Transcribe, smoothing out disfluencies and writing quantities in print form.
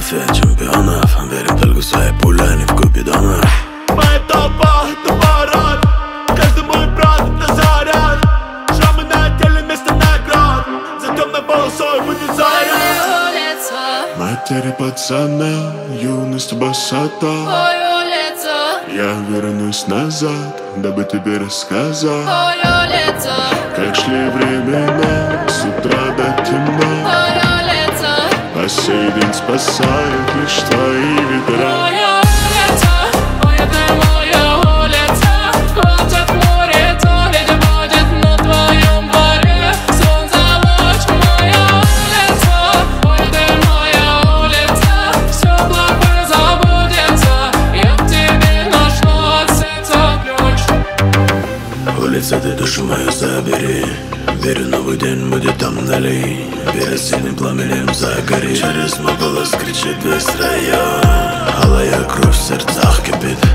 философия чемпионов. Верим только в свои пули, а не в купидонов. Моя толпа — это парад. Каждый мой брат — это заряд. Шрамы на теле вместо наград. За темной полосой будет заряд. Матери пацана, юность босота. Я вернусь назад, дабы тебе рассказать, как шли времена с утра до темна. По сей день спасают лишь твои ветра. Улица, ты душу мою забери. Верю, новый день будет там вдали. Перед синим пламенем загори. Через мой голос кричит весь район. Алая кровь в сердцах кипит.